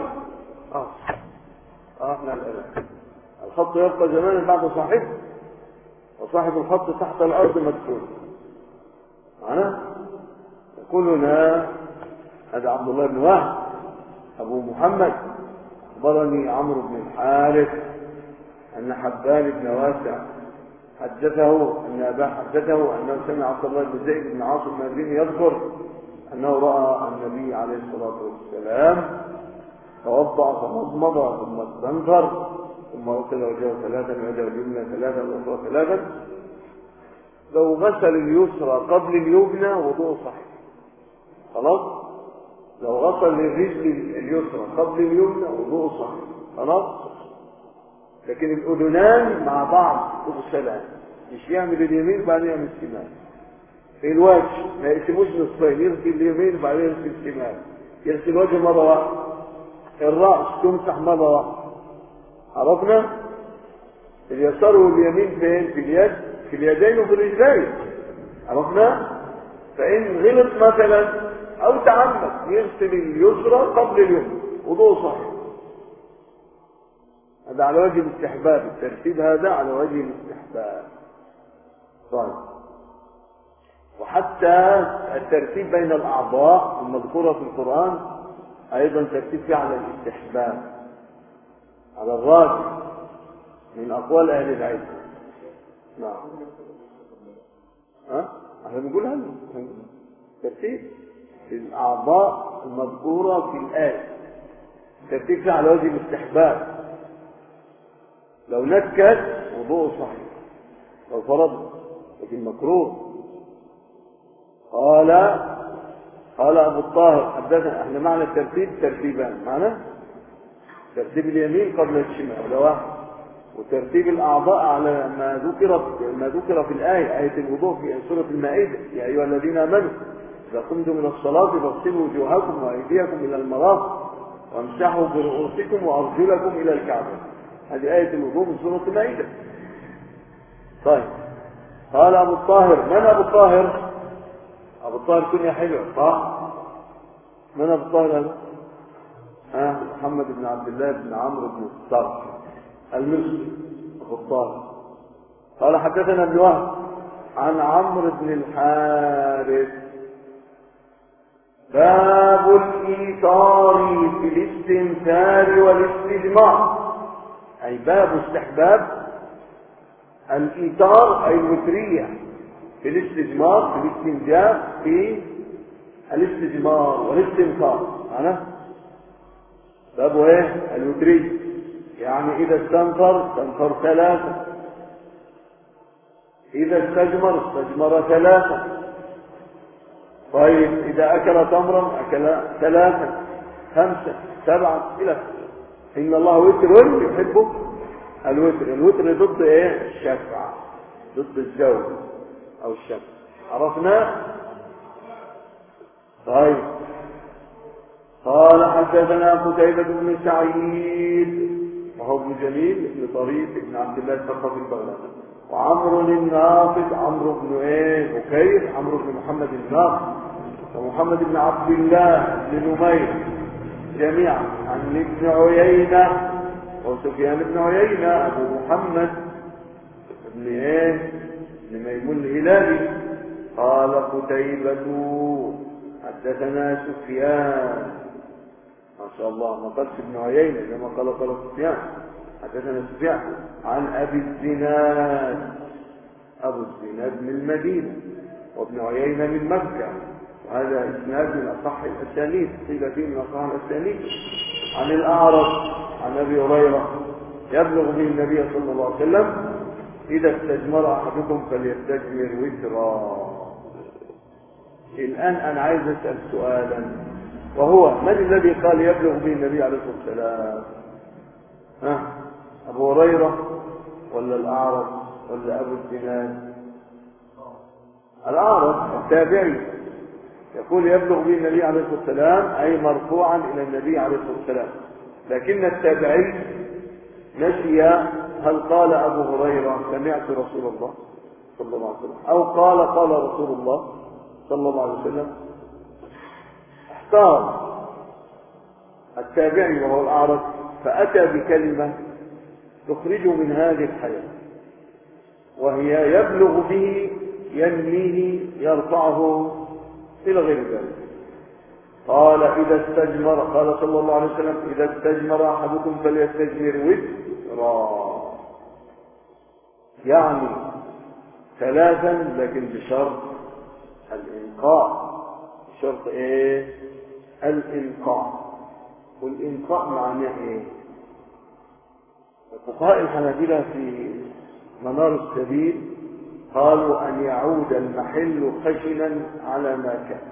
احنا الآن الخط يبقى زمانا بعد صاحبه، وصاحب الخط تحت الأرض مدفون. معنا يقول لنا هذا عبد الله بن وهب أبو محمد: أخبرني عمرو بن الحارث أن حبان بن واسع حدثه أن أباه حدثه أنه سمع عبد الله بن زيد بن عاصم المازني يذكر أنه رأى النبي عليه الصلاة والسلام توضأ فمضمض ثم استنثر ثم غسل وجهه ثلاثا ويده اليمنى ثلاثا والأخرى ثلاثا. لو غسل اليسرى قبل اليمنى وضوء صحيح. خلاص، لو غسل الرجل اليسرى قبل اليمنى وضوء صحيح. خلاص، لكن الأذنان مع بعض تغسلان، مش يعمل اليمين بعدين يعمل الشمال. في الوجه ما يقسموش نصفين، يغسل اليمين بعدين يغسل الشمال. يغسل الوجه مرة واحدة، الرأس تمسح مرة واحدة. عرفنا؟ اليسار واليمين فين؟ في اليد، في اليدين وفي الرجلين. عرفنا؟ فإن غلط مثلا أو تعمد يغسل اليسرى قبل اليمنى وضوء صحيح. هذا على وجه الاستحباب، الترتيب هذا على وجه الاستحباب. طيب، وحتى الترتيب بين الأعضاء المذكورة في القرآن أيضا ترتيب فيه على الاستحباب، على الراجح من أقوال أهل العلم. نعم، احنا بنقول هذا ترتيب في الأعضاء المذكورة في الآية، ترتيب فيه على وجه الاستحباب. لو نكت وضوء صحيح، لو فرض، لكن مكروه. قال أبو الطاهر حدثنا، احنا معنى الترتيب ترتيبان، معنى ترتيب اليمين قبل الشمال ده واحد، وترتيب الأعضاء على ما ذكر في الآية، آية الوضوء في سورة المائدة: يا أيها الذين آمنوا إذا قمتم إلى الصلاة فاغسلوا وجوهكم وأيديكم إلى المرافق وامسحوا برؤوسكم وأرجلكم إلى الكعبة. هذه آية الوضوء من سورة المائدة. طيب، قال أبو الطاهر. من أبو الطاهر؟ أبو الطاهر كنية حلوة، صح؟ من أبو الطاهر هذا؟ محمد بن عبد الله بن عمرو بن الصرح المصري أبو الطاهر. قال حدثنا ابن وهب عن عمرو بن الحارث: باب الإيثار في الاستنثار والاستجمار، أي باب استحباب الإيثار أي الوترية في الاستجمار، في الاستنجاء، في الاستجمار والاستنثار. معناه بابه الوترية، يعني إذا استنثر ثلاثة، إذا استجمر ثلاثة. طيب، إذا أكل تمرا أكل ثلاثة، خمسة، سبعة، إلى إن الله وتر يحب الوتر. الوتر ضد الشفع، ضد الزوج أو الشفع. عرفنا؟ طيب، قال حدثنا قتيبة بن سعيد وهو ابن جميل بن طريف بن عبد الله الثقفي البغلاني، وعمرو الناقد عمرو بن بكير، عمرو بن محمد الناقد، ومحمد بن عبد الله بن نمير، جميعا عن ابن عيينة وسفيان بن عيينة أبو محمد بن ميمون الهلالي. قال قتيبة حدثنا سفيان، ما شاء الله، ما قالش ابن عيينة كما قال سفيان، حدثنا سفيان عن أبي الزناد، أبو الزناد من المدينة، وابن عيينة من مكة، وهذا إسناد من أصح الأسانيد، قيل فيه من أصح الأسانيد. عن الأعرج عن أبي هريرة يبلغ به النبي صلى الله عليه وسلم: إذا استجمر أحدكم فليستجمر وترا. الآن أنا عايز أسأل سؤالا، وهو من الذي قال يبلغ به النبي عليه الصلاة والسلام؟ أبو هريرة ولا الأعرج ولا أبو الزناد؟ الأعرج التابعي يقول يبلغ به النبي عليه الصلاة والسلام، أي مرفوعا إلى النبي عليه الصلاة والسلام. لكن التابعي نسي هل قال أبو هريرة سمعت رسول الله صلى الله عليه وسلم أو قال رسول الله صلى الله عليه وسلم. احتار التابعي وهو الأعرج فأتى بكلمة تخرجه من هذه الحياة، وهي يبلغ به ينميه يرفعه إلى غير ذلك. قال إذا استجمر، قال صلى الله عليه وسلم: إذا استجمر أحدكم فليستجمر وترا، يعني ثلاثا، لكن بشرط الإنقاء. شرط إيه؟ الإنقاء. والإنقاء معناه إيه؟ فقهاء الحنابلة في منار السبيل قالوا أن يعود المحل خشنا على ما كان.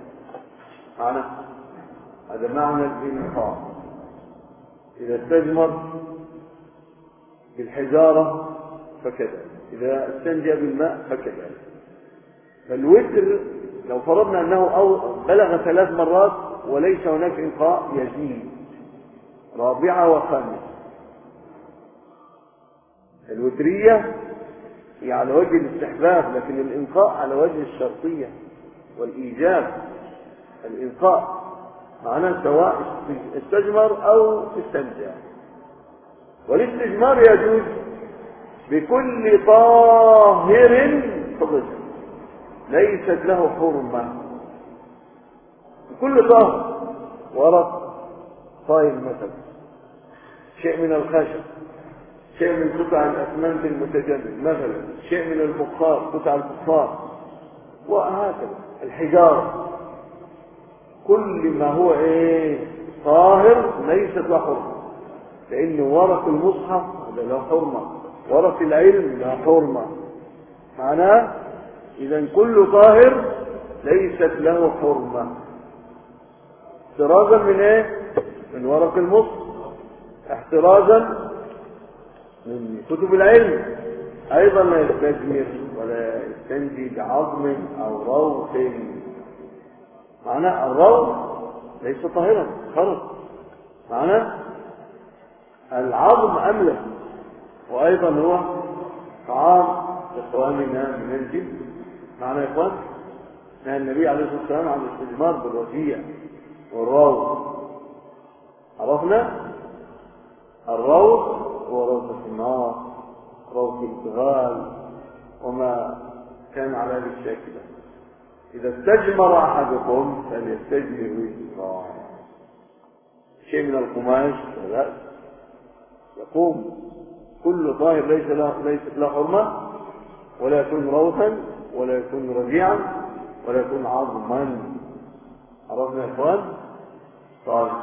هذا معنى الإنقاء. إذا استجمر بالحجارة فكذا، إذا استنجى بالماء فكذا. فالوتر لو فرضنا أنه بلغ 3 مرات وليس هناك إنقاء يزيد 4 و5. الوترية هي على وجه الاستحباب، لكن الإنقاء على وجه الشرطية والإيجاب. الإنقاء معناه سواء استجمر أو استنجى. والاستجمار يجوز بكل طاهر فضل ليست له حرمة. بكل طاهر، ورق طاهر مثلا، شيء من الخشب، شيء من قطع الأسمنت المتجمد مثلا، شيء من الفخار، قطع الفخار، وهكذا الحجارة. كل ما هو طاهر ليست له حرمة، لأن ورق المصحف هذا له حرمة، ورق العلم له حرمة. معناه إذا كل طاهر ليست له حرمة. احترازا من من ورق المصحف، احترازا من كتب العلم. أيضا لا يستجمر ولا يستنجي بعظم أو روث. معنى الروث ليس طاهرا خرج. معنى العظم أملك، وأيضا هو طعام إخواننا من الجن. معنى يا إخوان نهى النبي عليه الصلاة والسلام عن الاستجمار بالرجيع والروث. عرفنا الروث هو روث النار، روث البغال، وما كان على هذه الشاكلة. إذا استجمر أحدكم فليستجمر وترا. شيء من القماش لا يقوم. كل طاهر ليست له حرمة، ولا يكون روثا ولا يكون رجيعا ولا يكون عظما. عرفنا يا إخوان؟ طيب،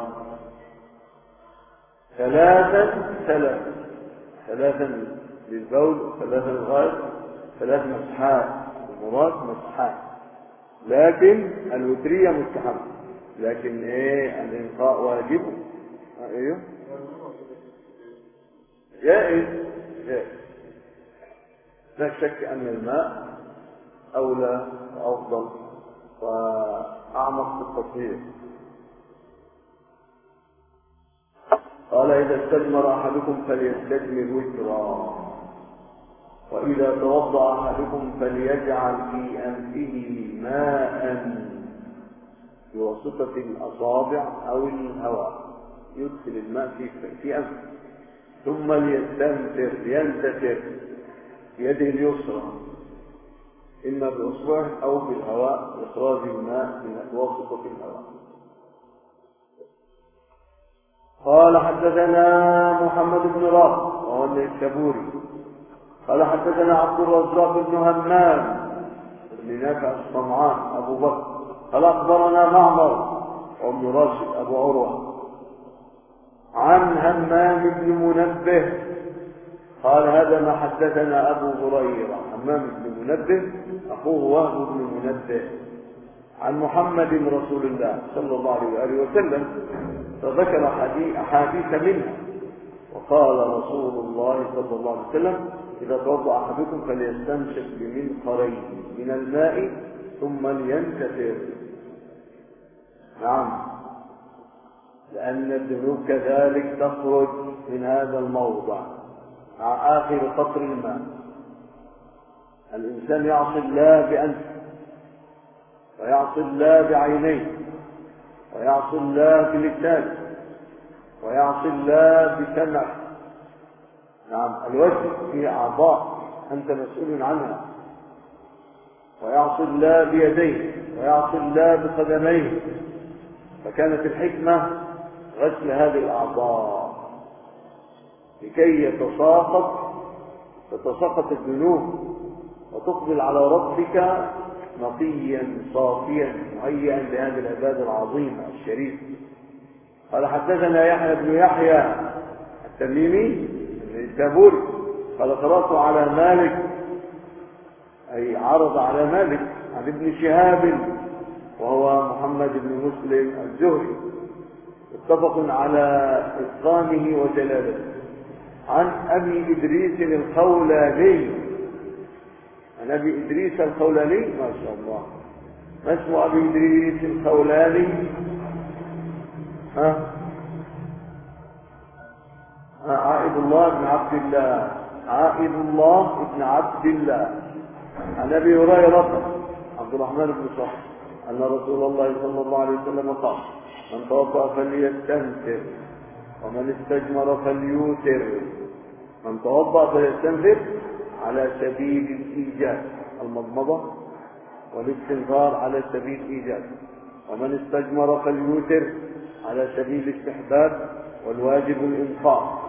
ثلاثا للبول، 3 للغائط، 3 مسحات. المراد مسحات، لكن الوترية مستحب، لكن الإنقاء واجب. ايوه جائز. لا شك أن الماء أولى وأفضل وأعمق في التطهير. قال إذا استجمر أحدكم فليستجمر وترا، وإذا توضأ أحدكم فليجعل في أنفه ماء بواسطة الأصابع أو الهواء، يدخل الماء في أنفه، ثم ينتثر بيده اليسرى إما بإصبعه أو بالهواء إخراج الماء من واسطة الهواء. قال حدثنا محمد بن رافع وهو النيسابوري قال حدثنا عبد الرزاق بن همام بن نافع الصنعان أبو بكر قال أخبرنا معمر وابن راشد أبو عروة عن همام بن منبه قال هذا ما حدثنا أبو هريرة. همام بن منبه أخوه وهب بن منبه عن محمد رسول الله صلى الله عليه وآله وسلم، فذكر أحاديث منها. وقال رسول الله صلى الله عليه وسلم إذا توضأ أحدكم فليستنشق بمنخرين من الماء ثم لينتثر. نعم، لأن الذنوب كذلك تخرج من هذا الموضع مع آخر قطر الماء. الإنسان يعصي الله بأنفه، ويعصي الله بعينيه، ويعصي الله بلسانه، ويعصي الله بسمعه. نعم، الوجه فيه أعضاء أنت مسؤول عنها، ويعصي الله بيديه، ويعصي الله بقدميه. فكانت الحكمة غسل هذه الأعضاء لكي تتساقط الذنوب وتقبل على ربك نقيا صافيا مهيئا لهذه العبادة العظيمة الشريفة. قال حدثنا يحيى بن يحيى التميمي النيسابوري قال قرأت على مالك، أي عرض على مالك عن ابن شهاب وهو محمد بن مسلم الزهري، اتفق على إتقانه وجلالته، عن أبي إدريس الخولاني. عن أبي إدريس الخولاني، ما شاء الله. ما اسم أبي إدريس الخولاني؟ عائد الله بن عبد الله، عائد الله بن عبد الله. عن أبي هريرة عبد الرحمن بن صخر أن رسول الله صلى الله عليه وسلم قال من توضأ فليستنثر ومن استجمر فليوتر. من توضأ فليستنثر على سبيل الإيجاب، المضمضة والاستنثار على سبيل الإيجاب، ومن استجمر فليوتر على سبيل الاستحباب، والواجب الإنفاق.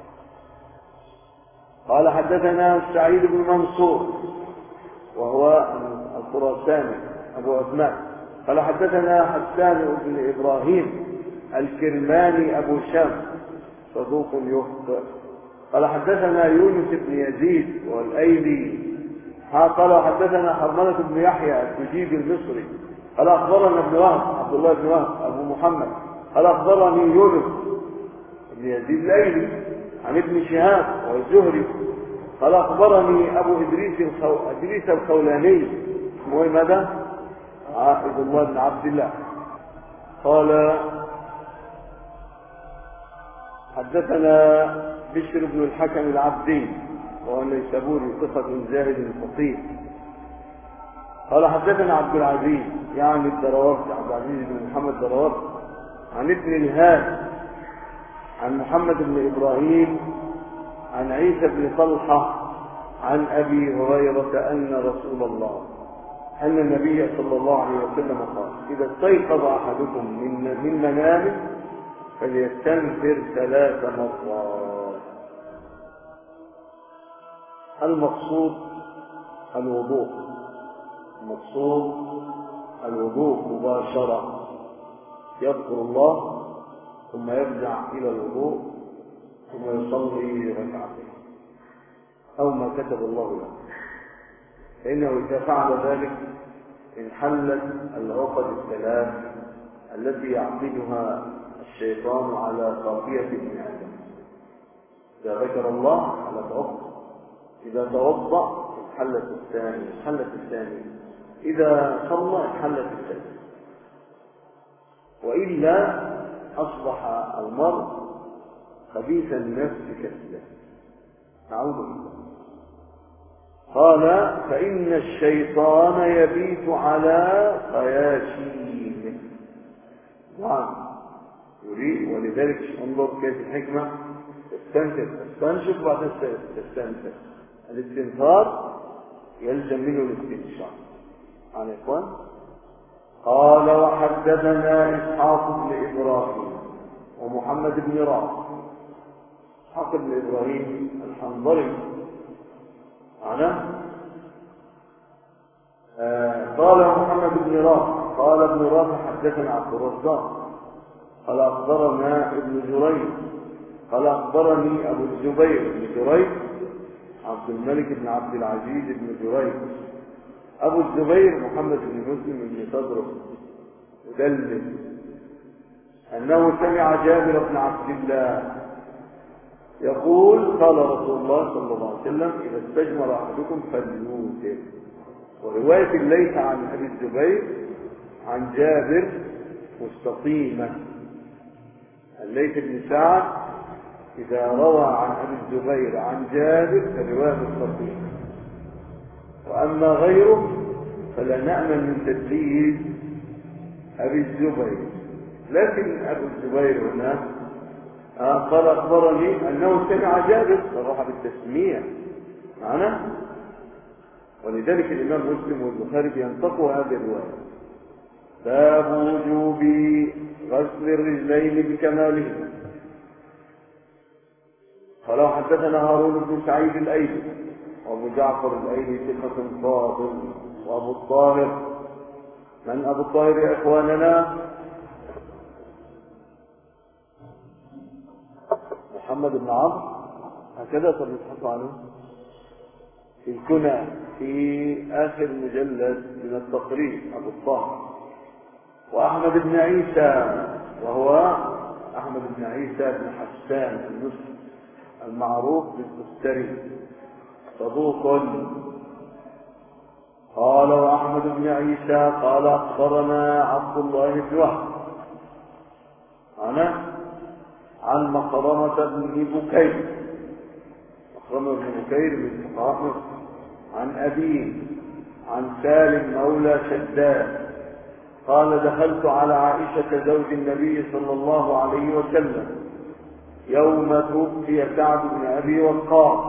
قال حدثنا سعيد بن منصور وهو الخراساني أبو عثمان قال حدثنا حسان بن إبراهيم الكرماني أبو شام صدوق يخطئ. قال حدثنا يونس بن يزيد والأيلي قال حدثنا حرملة بن يحيى التجيبي المصري قال أخبرنا ابن وهب عبد الله بن وهب أبو محمد قال أخبرني يونس بن يزيد الأيلي عن ابن شهاب والزهري قال أخبرني أبو إدريس الخولاني اسمه ماذا؟ عائد الله بن عبد الله قال حدثنا بشر بن الحكم العبدي وهو النيسابوري ثقة زاهد فقيه قال حدثنا عبد العزيز يعني الدراوردي عبد العزيز بن محمد الدراوردي عن ابن الهاد عن محمد بن إبراهيم عن عيسى بن طلحة عن أبي هريرة أن رسول الله أن النبي صلى الله عليه وسلم قال إذا استيقظ أحدكم من منامه فليستنثر 3 مرات. المقصود الوضوء مباشرة، يذكر الله ثم يرجع إلى الوضوء ثم يصلي ركعتين أو ما كتب الله له، فإنه إذا فعل ذلك انحلت العقد الثلاث التي يعقدها الشيطان على قافية ابن آدم. إذا ذكر الله حلت عقد، إذا توضأ انحلت الثاني، إذا صلى انحلت الثالث، وإلا أصبح المرء خبيث النفس كالسلاح. نعوذ بالله. قال فإن الشيطان يبيت على خياشيمه. نعم يريد، ولذلك انظر كيف الحكمة تستنشق بعد تستنشق. الاستنثار يلزم منه الاستنشاق. عن إخوان قال وحدثنا إسحاق بن إبراهيم ومحمد بن رافع. إسحاق بن إبراهيم الحنظلي قال محمد بن رافع قال ابن رافع حدثنا عبد الرزاق قال أخبرنا ابن جريج قال أخبرني أبو الزبير بن جريج عبد الملك بن عبد العزيز بن جريج. أبو الزبير محمد بن مسلم بن صدرس مدلس، أنه سمع جابر بن عبد الله يقول قال رسول الله صلى الله عليه وسلم إذا استجمر أحدكم فليوتر. ورواية الليث عن أبي الزبير عن جابر مستقيمة. الليث بن سعد إذا روى عن أبي الزبير عن جابر فالرواية مستقيمة، وأما غيره فلا نأمن من تدليس أبي الزبير. لكن أبو الزبير هنا قال أخبرني أنه سمع جابر، صرح بالتسمية معنا، ولذلك الإمام مسلم والبخاري بينطقوا هذه الرواية. باب وجوب غسل الرجلين بكمالهما. قال حدثنا هارون بن سعيد الأيلي وأبو جعفر الأيلي ثقة فاضل، وأبو الطاهر. من أبو الطاهر يا إخواننا؟ محمد بن عمرو، هكذا تبحثوا عنه في الكنى في آخر مجلد من التقريب، أبو الطاهر. وأحمد بن عيسى، وهو أحمد بن عيسى بن حسان المسلم المعروف بالتستري، صدوق. قال وأحمد بن عيسى قال أخبرنا عبد الله بن وهب عن مخرمة بن بكير، مخرمة بن بكير بن فقاهة، عن أبيه عن سالم مولى شداد قال دخلت على عائشة زوج النبي صلى الله عليه وسلم يوم توفي سعد بن أبي وقاص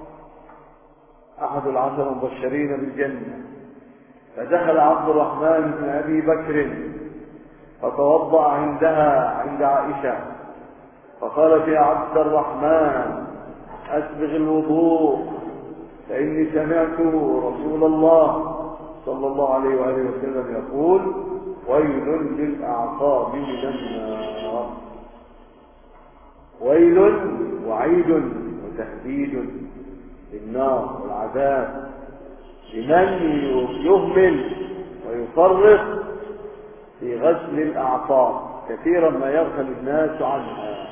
أحد العشر المبشرين بالجنة، فدخل عبد الرحمن بن أبي بكر فتوضأ عندها عند عائشة، فقالت يا عبد الرحمن أسبغ الوضوء فإني سمعت رسول الله صلى الله عليه وآله وسلم يقول ويل للأعقاب من النار. ويل وعيد وتهديد بالنار والعذاب لمن يهمل ويفرط في غسل الأعقاب. كثيرا ما يغفل الناس عنها،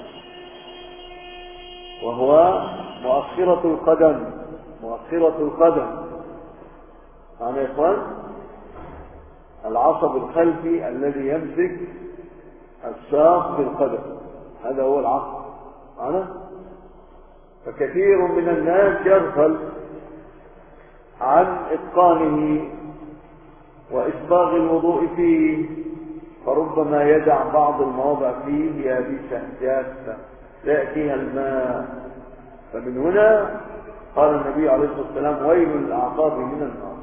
وهو مؤخرة القدم. مؤخرة القدم معنا يا إخوان، العصب الخلفي الذي يمسك الساق بالقدم، هذا هو العصب معنا. فكثير من الناس يغفل عن إتقانه وإسباغ الوضوء فيه، فربما يدع بعض المواضع فيه يابسة جافة لا يأتيها الماء. فمن هنا قال النبي عليه الصلاة والسلام ويل للأعقاب من النار،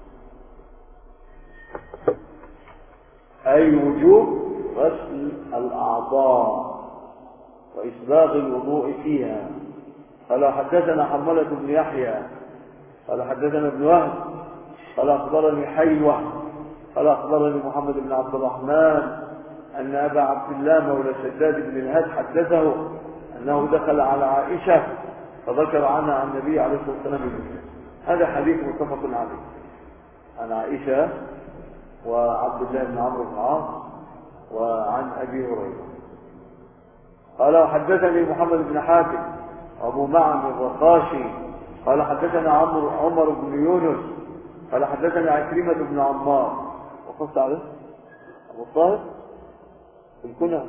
أي وجوب غسل الأعضاء وإسباغ الوضوء فيها. قال حدثنا حرملة بن يحيى قال حدثنا ابن وهب قال أخبرني حيوة قال أخبرني محمد بن عبد الرحمن أن أبا عبد الله مولى شداد بن الهاد حدثه أنه دخل على عائشة فذكر عنها عن النبي عليه الصلاة والسلام. هذا حديث متفق عليه عن عائشة وعبد الله بن عمرو بن العاص وعن أبي هريرة. قال حدثني محمد بن حاتم أبو معن الرقاشي قال حدثنا عمر بن يونس قال حدثنا عكرمة بن عمار. وقصت عليه أبو الطاهر في الكنى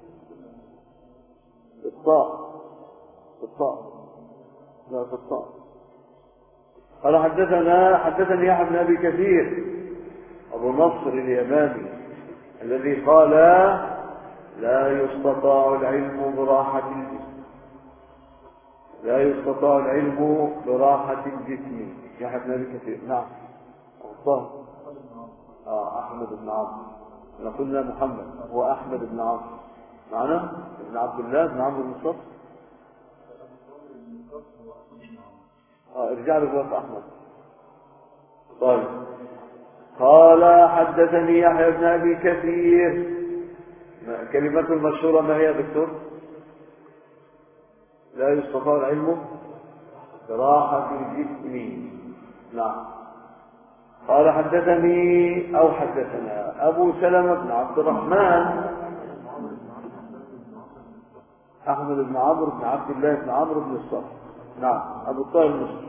بالطاء لا في الطاء. قال حدثني يحيى بن أبي كثير أبو نصر اليماني الذي قال لا يستطاع العلم براحة الجسم، لا يستطاع العلم براحة الجسم. يحيى بن أبي كثير نعم. الطاهر أحمد بن عمرو، قلنا محمد هو أحمد بن عمرو معنا ابن عبد الله بن عمرو بن الصف. ارجع له بوقت أحمد. طيب قال حدثني يحيى بن أبي كثير كلمة المشهورة ما هي يا دكتور؟ لا يستطاع العلم براحة الجسم. نعم. قال حدثني أو حدثنا أبو سلمة بن عبد الرحمن أحمد بن عمرو بن عبد الله بن عمرو بن الصخر. نعم. أبو الطاهر المسلم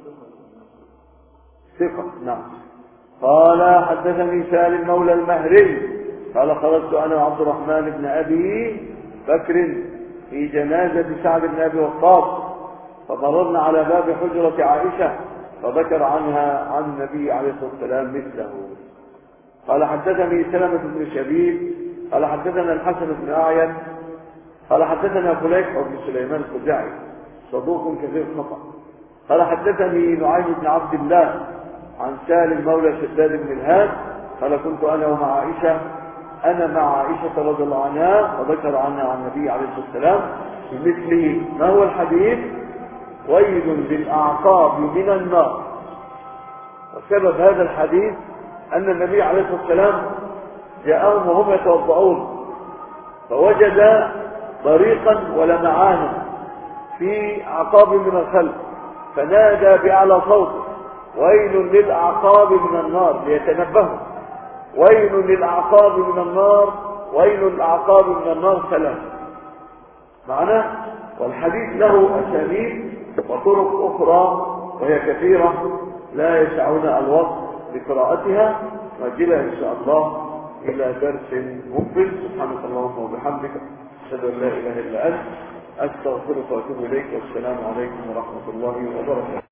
ثقة. نعم. قال حدثني سالم مولى المهري قال خرجت أنا وعبد الرحمن بن أبي بكر في جنازة سعد بن أبي وقاص فمررنا على باب حجرة عائشة فذكر عنها عن النبي عليه الصلاة والسلام مثله. قال حدثني سلمة بن شبيب قال حدثنا الحسن بن أعين قال حدثنا فليح بن سليمان الخزاعي صدوق كثير الخطأ قال حدثني نعيم بن عبد الله عن سالم مولى شداد بن الهاد قال كنت أنا مع عائشة رضي الله عنها وذكر عنها عن النبي عليه الصلاة والسلام بمثله. ما هو الحديث؟ ويل للأعقاب من النار. وسبب هذا الحديث أن النبي عليه الصلاة والسلام جاءهم وهم يتوضعون فوجد طريقا ولمعانا في أعقاب من الخلف فنادى بأعلى صوته ويل للأعقاب من النار ليتنبهوا. ويل للأعقاب من النار ويل للأعقاب من النار ثلاثة معناه. والحديث له أسانيد وطرق أخرى وهي كثيرة لا يسعنا الوقت لقراءتها. نأجلها إن شاء الله إلى درس مقبل. سبحانك اللهم وبحمدك أشهد أن لا إله إلا أنت أستغفرك وأتوب إليك. والسلام عليكم ورحمة الله وبركاته.